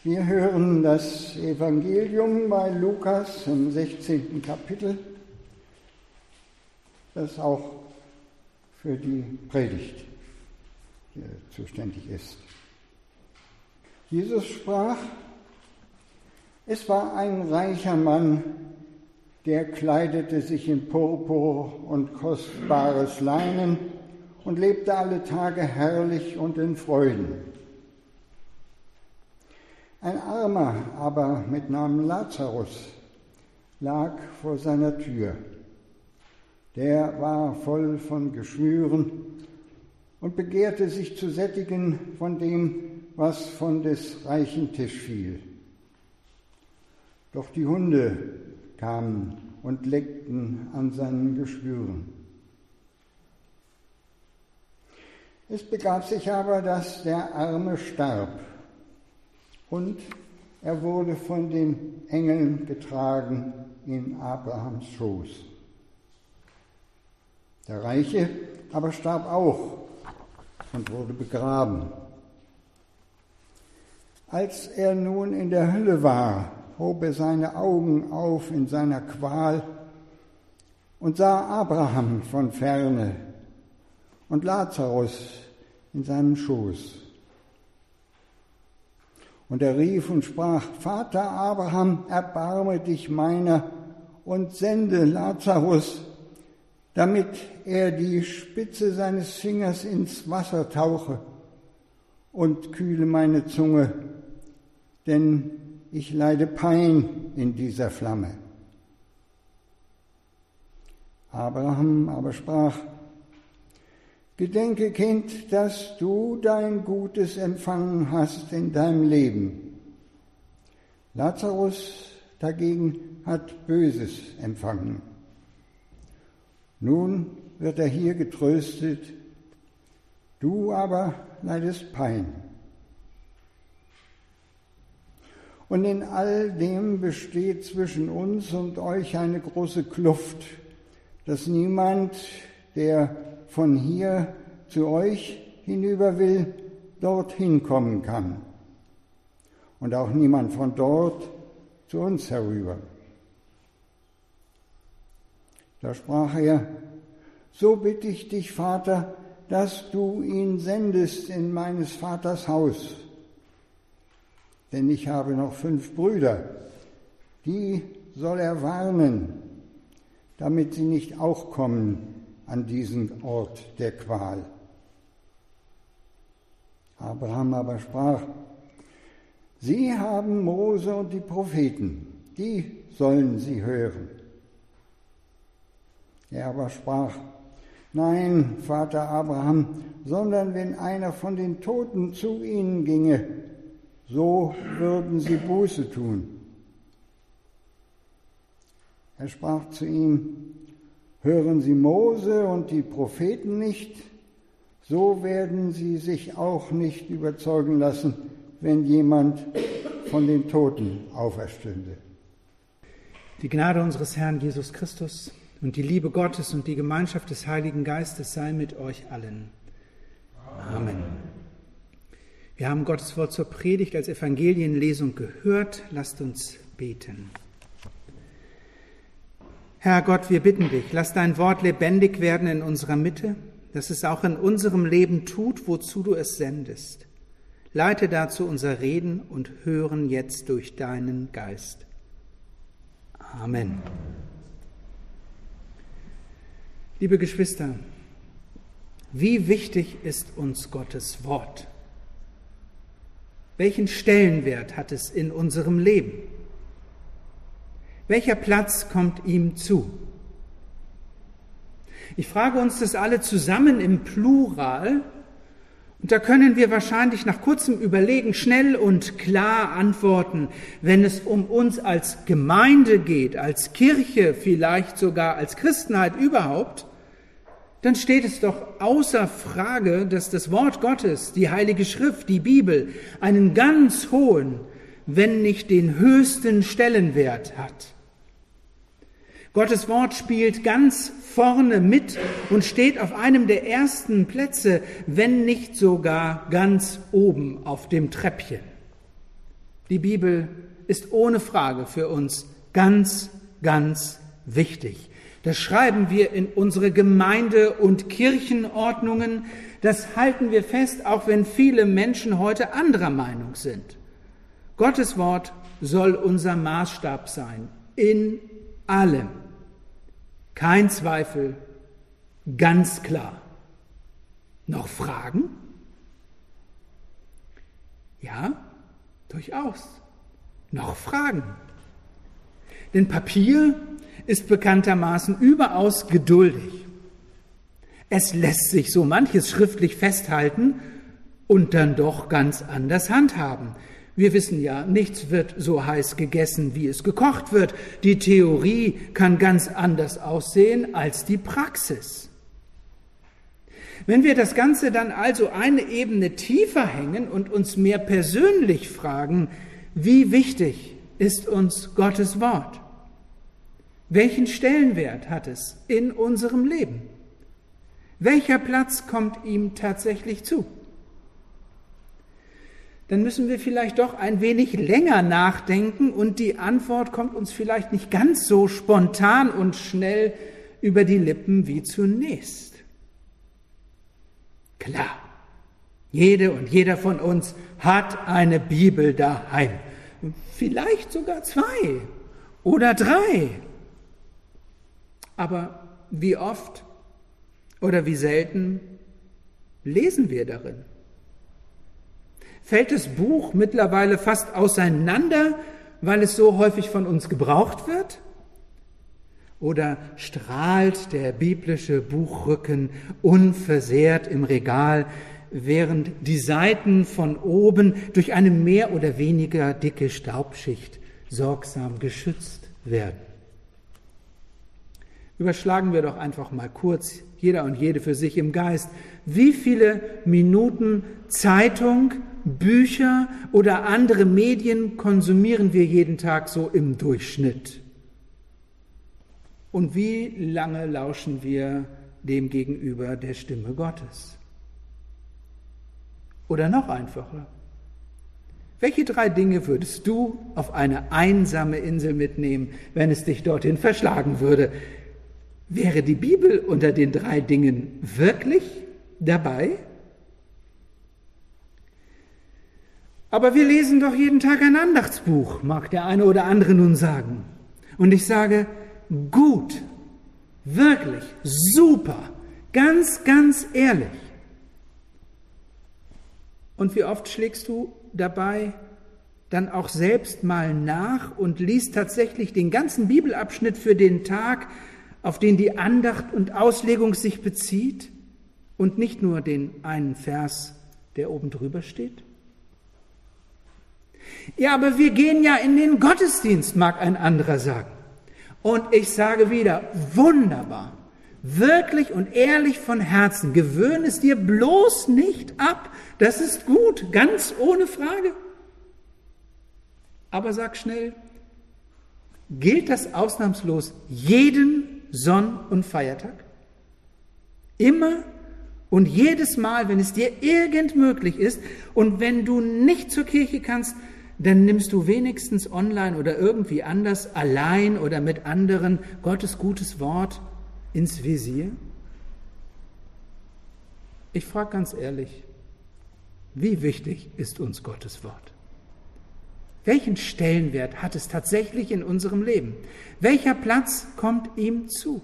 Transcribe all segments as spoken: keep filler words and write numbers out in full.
Wir hören das Evangelium bei Lukas im sechzehnten Kapitel, das auch für die Predigt hier zuständig ist. Jesus sprach: Es war ein reicher Mann, der kleidete sich in Purpur und kostbares Leinen und lebte alle Tage herrlich und in Freuden. Ein Armer aber mit Namen Lazarus lag vor seiner Tür. Der war voll von Geschwüren und begehrte sich zu sättigen von dem, was von des reichen Tisch fiel. Doch die Hunde kamen und leckten an seinen Geschwüren. Es begab sich aber, dass der Arme starb, und er wurde von den Engeln getragen in Abrahams Schoß. Der Reiche aber starb auch und wurde begraben. Als er nun in der Hölle war, hob er seine Augen auf in seiner Qual und sah Abraham von ferne und Lazarus in seinem Schoß. Und er rief und sprach: Vater Abraham, erbarme dich meiner und sende Lazarus, damit er die Spitze seines Fingers ins Wasser tauche und kühle meine Zunge, denn ich leide Pein in dieser Flamme. Abraham aber sprach: Gedenke, Kind, dass du dein Gutes empfangen hast in deinem Leben. Lazarus dagegen hat Böses empfangen. Nun wird er hier getröstet, du aber leidest Pein. Und in all dem besteht zwischen uns und euch eine große Kluft, dass niemand, der von hier zu euch hinüber will, dorthin kommen kann. Und auch niemand von dort zu uns herüber. Da sprach er: So bitte ich dich, Vater, dass du ihn sendest in meines Vaters Haus. Denn ich habe noch fünf Brüder, die soll er warnen, damit sie nicht auch kommen an diesen Ort der Qual. Abraham aber sprach: Sie haben Mose und die Propheten, die sollen sie hören. Er aber sprach: Nein, Vater Abraham, sondern wenn einer von den Toten zu ihnen ginge, so würden sie Buße tun. Er sprach zu ihm: Hören Sie Mose und die Propheten nicht, so werden sie sich auch nicht überzeugen lassen, wenn jemand von den Toten auferstünde. Die Gnade unseres Herrn Jesus Christus und die Liebe Gottes und die Gemeinschaft des Heiligen Geistes sei mit euch allen. Amen. Wir haben Gottes Wort zur Predigt als Evangelienlesung gehört. Lasst uns beten. Herr Gott, wir bitten dich, lass dein Wort lebendig werden in unserer Mitte, dass es auch in unserem Leben tut, wozu du es sendest. Leite dazu unser Reden und Hören jetzt durch deinen Geist. Amen. Liebe Geschwister, wie wichtig ist uns Gottes Wort? Welchen Stellenwert hat es in unserem Leben? Welcher Platz kommt ihm zu? Ich frage uns das alle zusammen im Plural, und da können wir wahrscheinlich nach kurzem Überlegen schnell und klar antworten, wenn es um uns als Gemeinde geht, als Kirche, vielleicht sogar als Christenheit überhaupt, dann steht es doch außer Frage, dass das Wort Gottes, die Heilige Schrift, die Bibel, einen ganz hohen, wenn nicht den höchsten Stellenwert hat. Gottes Wort spielt ganz vorne mit und steht auf einem der ersten Plätze, wenn nicht sogar ganz oben auf dem Treppchen. Die Bibel ist ohne Frage für uns ganz, ganz wichtig. Das schreiben wir in unsere Gemeinde- und Kirchenordnungen. Das halten wir fest, auch wenn viele Menschen heute anderer Meinung sind. Gottes Wort soll unser Maßstab sein, in allem. Kein Zweifel, ganz klar. Noch Fragen? Ja, durchaus. Noch Fragen. Denn Papier ist bekanntermaßen überaus geduldig. Es lässt sich so manches schriftlich festhalten und dann doch ganz anders handhaben. Wir wissen ja, nichts wird so heiß gegessen, wie es gekocht wird. Die Theorie kann ganz anders aussehen als die Praxis. Wenn wir das Ganze dann also eine Ebene tiefer hängen und uns mehr persönlich fragen, wie wichtig ist uns Gottes Wort? Welchen Stellenwert hat es in unserem Leben? Welcher Platz kommt ihm tatsächlich zu? Dann müssen wir vielleicht doch ein wenig länger nachdenken und die Antwort kommt uns vielleicht nicht ganz so spontan und schnell über die Lippen wie zunächst. Klar, jede und jeder von uns hat eine Bibel daheim, vielleicht sogar zwei oder drei. Aber wie oft oder wie selten lesen wir darin? Fällt das Buch mittlerweile fast auseinander, weil es so häufig von uns gebraucht wird? Oder strahlt der biblische Buchrücken unversehrt im Regal, während die Seiten von oben durch eine mehr oder weniger dicke Staubschicht sorgsam geschützt werden? Überschlagen wir doch einfach mal kurz, jeder und jede für sich im Geist, wie viele Minuten Zeitung, Bücher oder andere Medien konsumieren wir jeden Tag so im Durchschnitt? Und wie lange lauschen wir dem gegenüber der Stimme Gottes? Oder noch einfacher, welche drei Dinge würdest du auf eine einsame Insel mitnehmen, wenn es dich dorthin verschlagen würde? Wäre die Bibel unter den drei Dingen wirklich dabei? Aber wir lesen doch jeden Tag ein Andachtsbuch, mag der eine oder andere nun sagen. Und ich sage, gut, wirklich, super, ganz, ganz ehrlich. Und wie oft schlägst du dabei dann auch selbst mal nach und liest tatsächlich den ganzen Bibelabschnitt für den Tag, auf den die Andacht und Auslegung sich bezieht und nicht nur den einen Vers, der oben drüber steht? Ja, aber wir gehen ja in den Gottesdienst, mag ein anderer sagen. Und ich sage wieder, wunderbar, wirklich und ehrlich von Herzen, gewöhne es dir bloß nicht ab, das ist gut, ganz ohne Frage. Aber sag schnell, gilt das ausnahmslos jeden Sonn- und Feiertag? Immer und jedes Mal, wenn es dir irgend möglich ist und wenn du nicht zur Kirche kannst, dann nimmst du wenigstens online oder irgendwie anders, allein oder mit anderen, Gottes gutes Wort ins Visier? Ich frage ganz ehrlich, wie wichtig ist uns Gottes Wort? Welchen Stellenwert hat es tatsächlich in unserem Leben? Welcher Platz kommt ihm zu?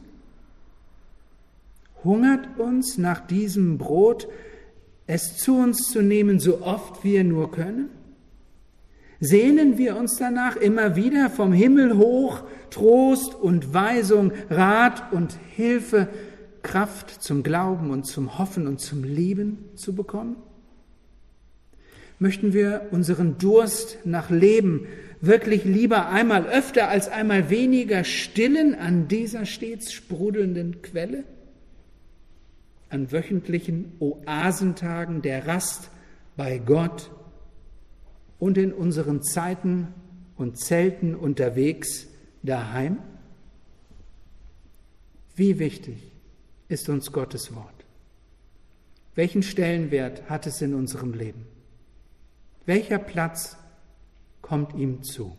Hungert uns nach diesem Brot, es zu uns zu nehmen, so oft wir nur können? Sehnen wir uns danach immer wieder vom Himmel hoch Trost und Weisung, Rat und Hilfe, Kraft zum Glauben und zum Hoffen und zum Lieben zu bekommen? Möchten wir unseren Durst nach Leben wirklich lieber einmal öfter als einmal weniger stillen an dieser stets sprudelnden Quelle? An wöchentlichen Oasentagen der Rast bei Gott und in unseren Zeiten und Zelten unterwegs daheim? Wie wichtig ist uns Gottes Wort? Welchen Stellenwert hat es in unserem Leben? Welcher Platz kommt ihm zu.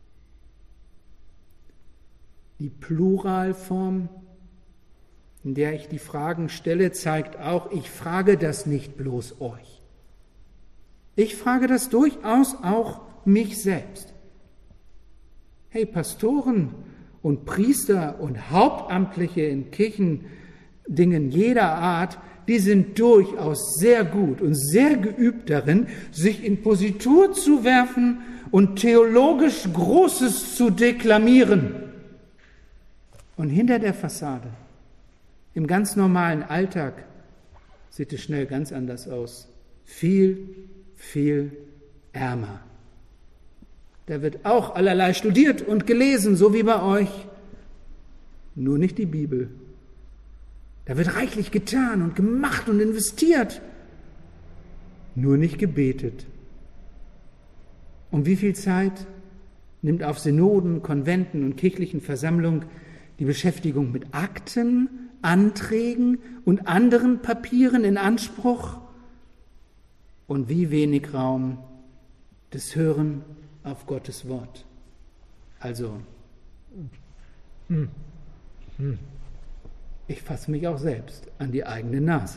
Die Pluralform, in der ich die Fragen stelle, zeigt auch, ich frage das nicht bloß euch. Ich frage das durchaus auch mich selbst. Hey, Pastoren und Priester und Hauptamtliche in Kirchendingen jeder Art, die sind durchaus sehr gut und sehr geübt darin, sich in Positur zu werfen und theologisch Großes zu deklamieren. Und hinter der Fassade, im ganz normalen Alltag, sieht es schnell ganz anders aus. Viel, viel ärmer. Da wird auch allerlei studiert und gelesen, so wie bei euch. Nur nicht die Bibel. Da wird reichlich getan und gemacht und investiert. Nur nicht gebetet. Und wie viel Zeit nimmt auf Synoden, Konventen und kirchlichen Versammlungen die Beschäftigung mit Akten, Anträgen und anderen Papieren in Anspruch? Und wie wenig Raum das Hören auf Gottes Wort. Also, hm, hm. ich fasse mich auch selbst an die eigene Nase.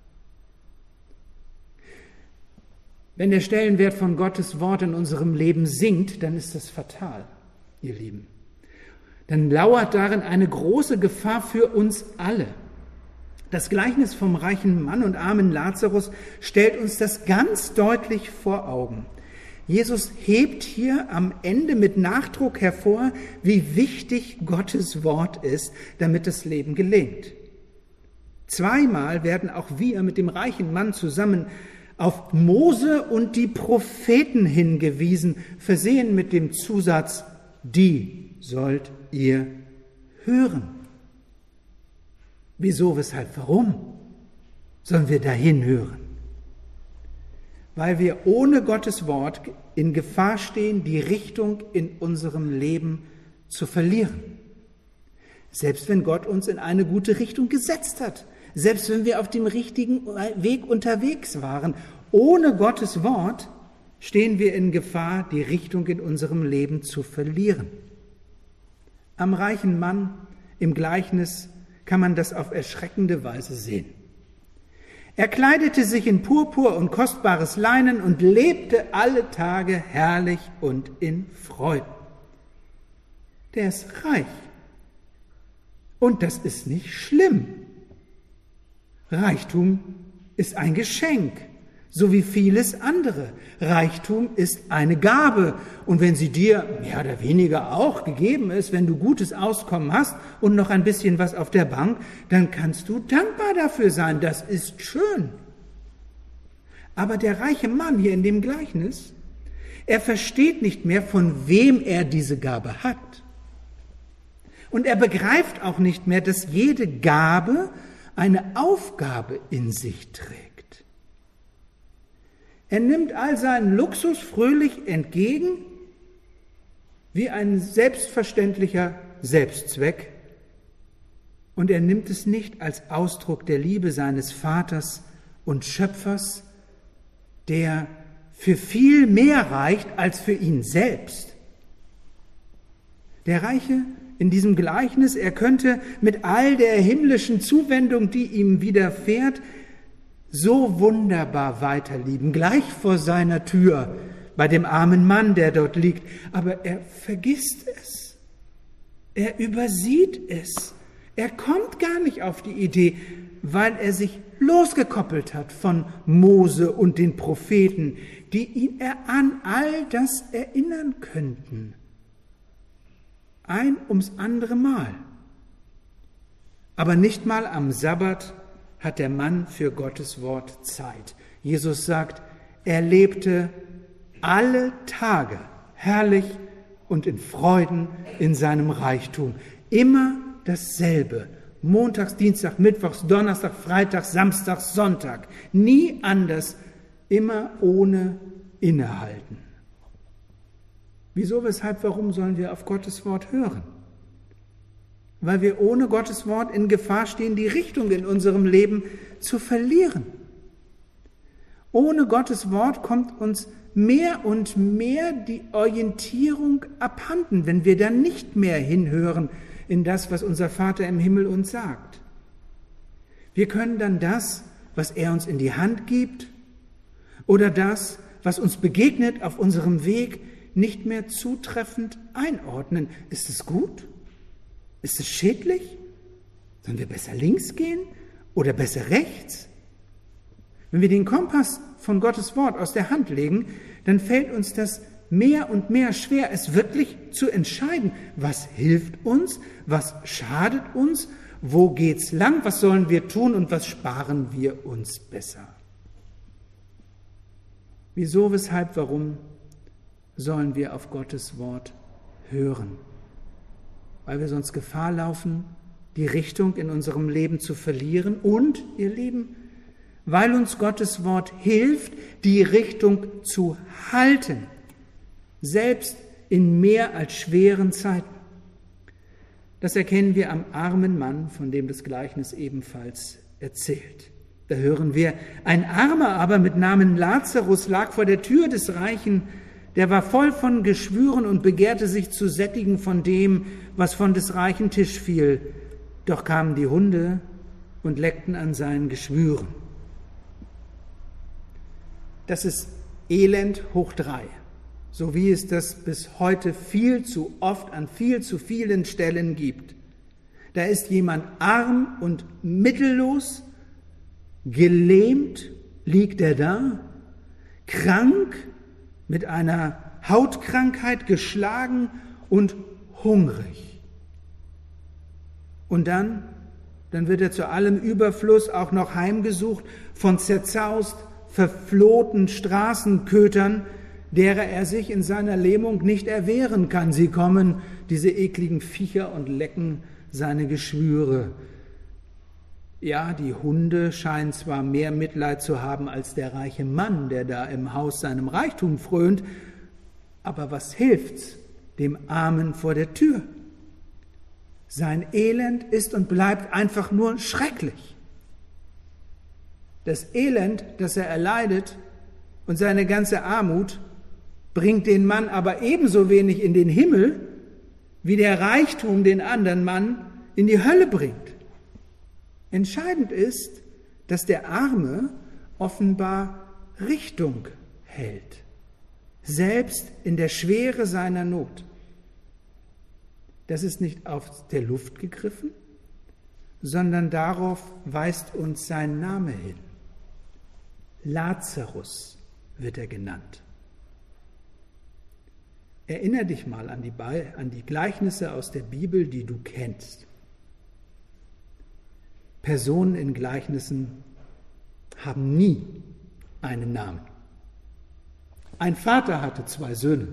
Wenn der Stellenwert von Gottes Wort in unserem Leben sinkt, dann ist das fatal, ihr Lieben. Dann lauert darin eine große Gefahr für uns alle. Das Gleichnis vom reichen Mann und armen Lazarus stellt uns das ganz deutlich vor Augen. Jesus hebt hier am Ende mit Nachdruck hervor, wie wichtig Gottes Wort ist, damit das Leben gelingt. Zweimal werden auch wir mit dem reichen Mann zusammen auf Mose und die Propheten hingewiesen, versehen mit dem Zusatz, die sollt ihr hören. Wieso, weshalb, warum sollen wir dahin hören? Weil wir ohne Gottes Wort in Gefahr stehen, die Richtung in unserem Leben zu verlieren. Selbst wenn Gott uns in eine gute Richtung gesetzt hat, selbst wenn wir auf dem richtigen Weg unterwegs waren, ohne Gottes Wort stehen wir in Gefahr, die Richtung in unserem Leben zu verlieren. Am reichen Mann im Gleichnis kann man das auf erschreckende Weise sehen. Er kleidete sich in Purpur und kostbares Leinen und lebte alle Tage herrlich und in Freuden. Der ist reich. Und das ist nicht schlimm. Reichtum ist ein Geschenk, so wie vieles andere. Reichtum ist eine Gabe. Und wenn sie dir mehr oder weniger auch gegeben ist, wenn du gutes Auskommen hast und noch ein bisschen was auf der Bank, dann kannst du dankbar dafür sein. Das ist schön. Aber der reiche Mann hier in dem Gleichnis, er versteht nicht mehr, von wem er diese Gabe hat. Und er begreift auch nicht mehr, dass jede Gabe eine Aufgabe in sich trägt. Er nimmt all seinen Luxus fröhlich entgegen, wie ein selbstverständlicher Selbstzweck. Und er nimmt es nicht als Ausdruck der Liebe seines Vaters und Schöpfers, der für viel mehr reicht als für ihn selbst. Der Reiche in diesem Gleichnis, er könnte mit all der himmlischen Zuwendung, die ihm widerfährt, so wunderbar weiterlieben, gleich vor seiner Tür, bei dem armen Mann, der dort liegt. Aber er vergisst es. Er übersieht es. Er kommt gar nicht auf die Idee, weil er sich losgekoppelt hat von Mose und den Propheten, die ihn an all das erinnern könnten. Ein ums andere Mal. Aber nicht mal am Sabbat hat der Mann für Gottes Wort Zeit. Jesus sagt, er lebte alle Tage herrlich und in Freuden in seinem Reichtum. Immer dasselbe. Montags, Dienstag, Mittwochs, Donnerstag, Freitag, Samstag, Sonntag. Nie anders, immer ohne Innehalten. Wieso, weshalb, warum sollen wir auf Gottes Wort hören? Weil wir ohne Gottes Wort in Gefahr stehen, die Richtung in unserem Leben zu verlieren. Ohne Gottes Wort kommt uns mehr und mehr die Orientierung abhanden, wenn wir dann nicht mehr hinhören in das, was unser Vater im Himmel uns sagt. Wir können dann das, was er uns in die Hand gibt, oder das, was uns begegnet auf unserem Weg, nicht mehr zutreffend einordnen. Ist es gut? Ist es schädlich? Sollen wir besser links gehen oder besser rechts? Wenn wir den Kompass von Gottes Wort aus der Hand legen, dann fällt uns das mehr und mehr schwer, es wirklich zu entscheiden. Was hilft uns? Was schadet uns? Wo geht's lang? Was sollen wir tun und was sparen wir uns besser? Wieso, weshalb, warum sollen wir auf Gottes Wort hören? Weil wir sonst Gefahr laufen, die Richtung in unserem Leben zu verlieren und, ihr Lieben, weil uns Gottes Wort hilft, die Richtung zu halten, selbst in mehr als schweren Zeiten. Das erkennen wir am armen Mann, von dem das Gleichnis ebenfalls erzählt. Da hören wir, ein Armer aber mit Namen Lazarus lag vor der Tür des Reichen, der war voll von Geschwüren und begehrte sich zu sättigen von dem, was von des reichen Tisch fiel. Doch kamen die Hunde und leckten an seinen Geschwüren. Das ist Elend hoch drei, so wie es das bis heute viel zu oft an viel zu vielen Stellen gibt. Da ist jemand arm und mittellos, gelähmt liegt er da, krank, mit einer Hautkrankheit geschlagen und hungrig. Und dann, dann wird er zu allem Überfluss auch noch heimgesucht von zerzaust, verflohten Straßenkötern, derer er sich in seiner Lähmung nicht erwehren kann. Sie kommen, diese ekligen Viecher, und lecken seine Geschwüre. Ja, die Hunde scheinen zwar mehr Mitleid zu haben als der reiche Mann, der da im Haus seinem Reichtum frönt, aber was hilft's dem Armen vor der Tür? Sein Elend ist und bleibt einfach nur schrecklich. Das Elend, das er erleidet, und seine ganze Armut bringt den Mann aber ebenso wenig in den Himmel, wie der Reichtum den anderen Mann in die Hölle bringt. Entscheidend ist, dass der Arme offenbar Richtung hält, selbst in der Schwere seiner Not. Das ist nicht aus der Luft gegriffen, sondern darauf weist uns sein Name hin. Lazarus wird er genannt. Erinner dich mal an die, an die Gleichnisse aus der Bibel, die du kennst. Personen in Gleichnissen haben nie einen Namen. Ein Vater hatte zwei Söhne.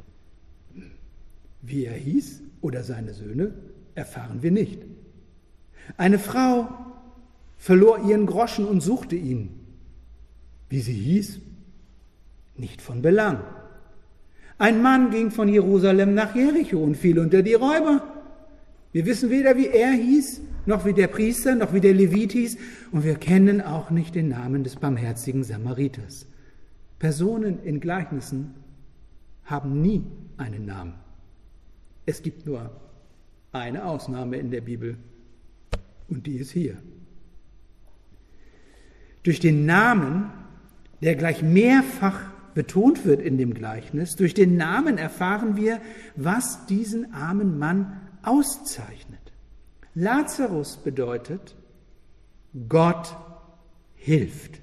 Wie er hieß oder seine Söhne, erfahren wir nicht. Eine Frau verlor ihren Groschen und suchte ihn. Wie sie hieß, nicht von Belang. Ein Mann ging von Jerusalem nach Jericho und fiel unter die Räuber. Wir wissen weder, wie er hieß, noch wie der Priester, noch wie der Levit hieß, und wir kennen auch nicht den Namen des barmherzigen Samariters. Personen in Gleichnissen haben nie einen Namen. Es gibt nur eine Ausnahme in der Bibel, und die ist hier. Durch den Namen, der gleich mehrfach betont wird in dem Gleichnis, durch den Namen erfahren wir, was diesen armen Mann auszeichnet. Lazarus bedeutet, Gott hilft.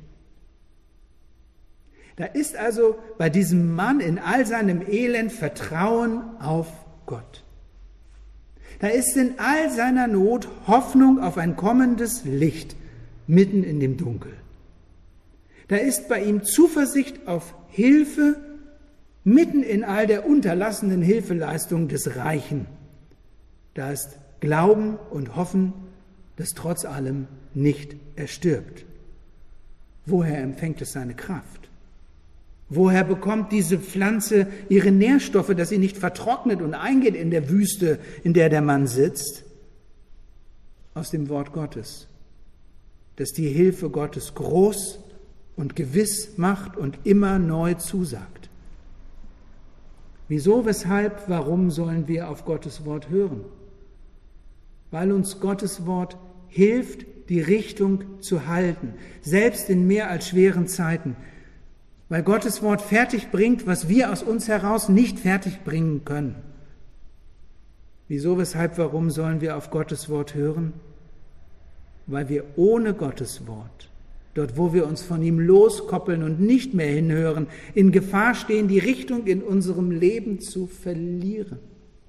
Da ist also bei diesem Mann in all seinem Elend Vertrauen auf Gott. Da ist in all seiner Not Hoffnung auf ein kommendes Licht mitten in dem Dunkel. Da ist bei ihm Zuversicht auf Hilfe mitten in all der unterlassenen Hilfeleistung des Reichen. Da ist Glauben und Hoffen, das trotz allem nicht erstirbt. Woher empfängt es seine Kraft? Woher bekommt diese Pflanze ihre Nährstoffe, dass sie nicht vertrocknet und eingeht in der Wüste, in der der Mann sitzt? Aus dem Wort Gottes, dass die Hilfe Gottes groß und gewiss macht und immer neu zusagt. Wieso, weshalb, warum sollen wir auf Gottes Wort hören? Weil uns Gottes Wort hilft, die Richtung zu halten, selbst in mehr als schweren Zeiten. Weil Gottes Wort fertig bringt, was wir aus uns heraus nicht fertig bringen können. Wieso, weshalb, warum sollen wir auf Gottes Wort hören? Weil wir ohne Gottes Wort, dort wo wir uns von ihm loskoppeln und nicht mehr hinhören, in Gefahr stehen, die Richtung in unserem Leben zu verlieren.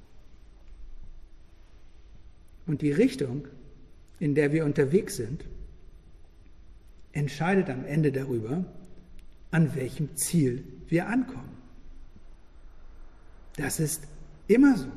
Und die Richtung, in der wir unterwegs sind, entscheidet am Ende darüber, an welchem Ziel wir ankommen. Das ist immer so.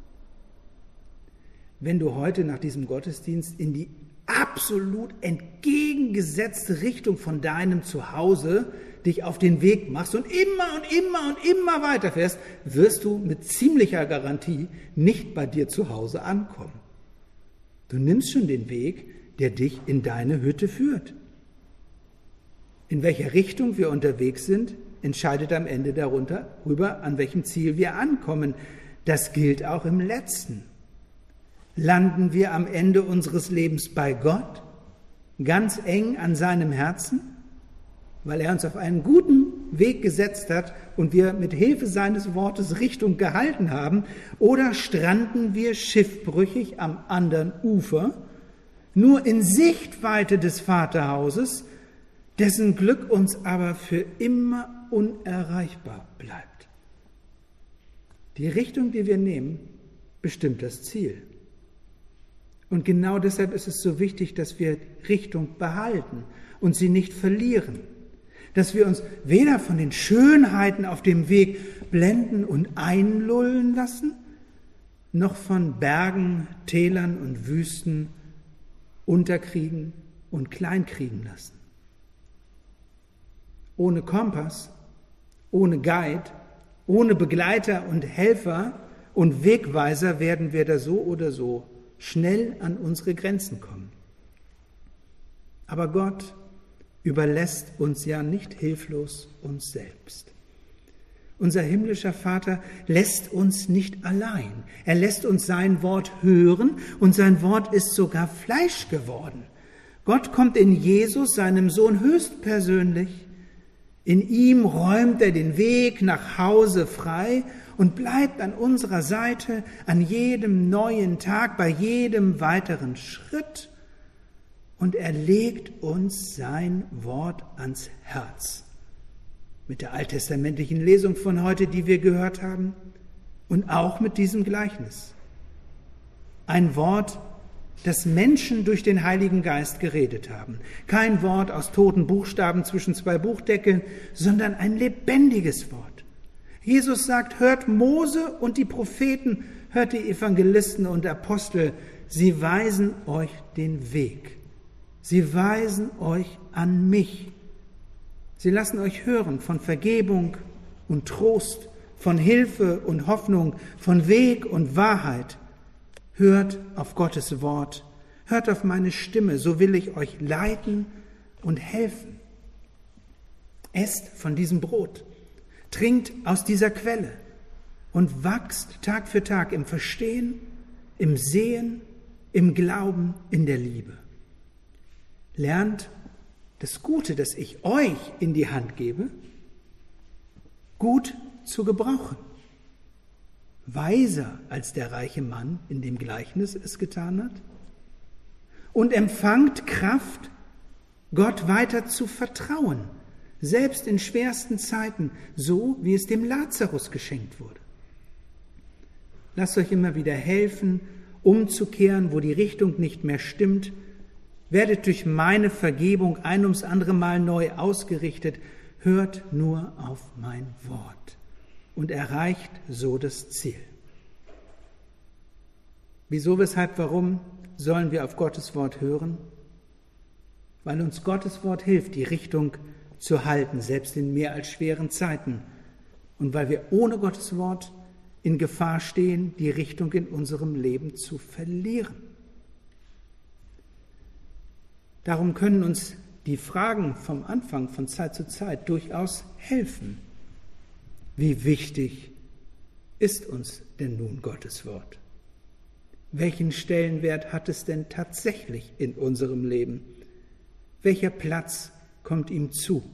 Wenn du heute nach diesem Gottesdienst in die absolut entgegengesetzte Richtung von deinem Zuhause dich auf den Weg machst und immer und immer und immer weiterfährst, wirst du mit ziemlicher Garantie nicht bei dir zu Hause ankommen. Du nimmst schon den Weg, der dich in deine Hütte führt. In welcher Richtung wir unterwegs sind, entscheidet am Ende darüber, an welchem Ziel wir ankommen. Das gilt auch im Letzten. Landen wir am Ende unseres Lebens bei Gott, ganz eng an seinem Herzen, weil er uns auf einen guten Weg gesetzt hat und wir mit Hilfe seines Wortes Richtung gehalten haben, oder stranden wir schiffbrüchig am anderen Ufer, nur in Sichtweite des Vaterhauses, dessen Glück uns aber für immer unerreichbar bleibt. Die Richtung, die wir nehmen, bestimmt das Ziel. Und genau deshalb ist es so wichtig, dass wir Richtung behalten und sie nicht verlieren. Dass wir uns weder von den Schönheiten auf dem Weg blenden und einlullen lassen, noch von Bergen, Tälern und Wüsten unterkriegen und kleinkriegen lassen. Ohne Kompass, ohne Guide, ohne Begleiter und Helfer und Wegweiser werden wir da so oder so schnell an unsere Grenzen kommen. Aber Gott überlässt uns ja nicht hilflos uns selbst. Unser himmlischer Vater lässt uns nicht allein. Er lässt uns sein Wort hören und sein Wort ist sogar Fleisch geworden. Gott kommt in Jesus, seinem Sohn, höchstpersönlich. In ihm räumt er den Weg nach Hause frei und bleibt an unserer Seite an jedem neuen Tag, bei jedem weiteren Schritt. Und er legt uns sein Wort ans Herz. Mit der alttestamentlichen Lesung von heute, die wir gehört haben, und auch mit diesem Gleichnis. Ein Wort, das Menschen durch den Heiligen Geist geredet haben. Kein Wort aus toten Buchstaben zwischen zwei Buchdeckeln, sondern ein lebendiges Wort. Jesus sagt, hört Mose und die Propheten, hört die Evangelisten und Apostel, sie weisen euch den Weg. Sie weisen euch an mich. Sie lassen euch hören von Vergebung und Trost, von Hilfe und Hoffnung, von Weg und Wahrheit. Hört auf Gottes Wort, hört auf meine Stimme, so will ich euch leiten und helfen. Esst von diesem Brot, trinkt aus dieser Quelle und wachst Tag für Tag im Verstehen, im Sehen, im Glauben, in der Liebe. Lernt das Gute, das ich euch in die Hand gebe, gut zu gebrauchen. Weiser als der reiche Mann in dem Gleichnis es getan hat. Und empfangt Kraft, Gott weiter zu vertrauen, selbst in schwersten Zeiten, so wie es dem Lazarus geschenkt wurde. Lasst euch immer wieder helfen, umzukehren, wo die Richtung nicht mehr stimmt. Werdet durch meine Vergebung ein ums andere Mal neu ausgerichtet. Hört nur auf mein Wort und erreicht so das Ziel. Wieso, weshalb, warum sollen wir auf Gottes Wort hören? Weil uns Gottes Wort hilft, die Richtung zu halten, selbst in mehr als schweren Zeiten. Und weil wir ohne Gottes Wort in Gefahr stehen, die Richtung in unserem Leben zu verlieren. Darum können uns die Fragen vom Anfang, von Zeit zu Zeit durchaus helfen. Wie wichtig ist uns denn nun Gottes Wort? Welchen Stellenwert hat es denn tatsächlich in unserem Leben? Welcher Platz kommt ihm zu?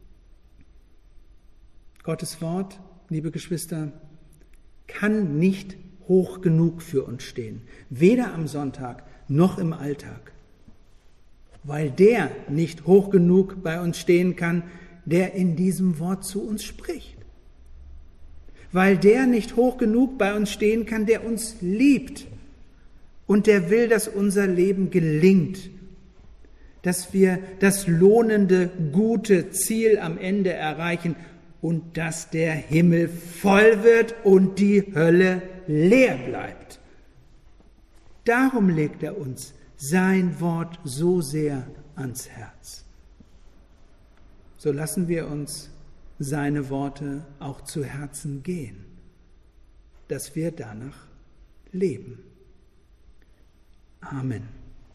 Gottes Wort, liebe Geschwister, kann nicht hoch genug für uns stehen, weder am Sonntag noch im Alltag, weil der nicht hoch genug bei uns stehen kann, der in diesem Wort zu uns spricht, weil der nicht hoch genug bei uns stehen kann, der uns liebt und der will, dass unser Leben gelingt, dass wir das lohnende, gute Ziel am Ende erreichen und dass der Himmel voll wird und die Hölle leer bleibt. Darum legt er uns sein Wort so sehr ans Herz. So lassen wir uns seine Worte auch zu Herzen gehen, dass wir danach leben. Amen.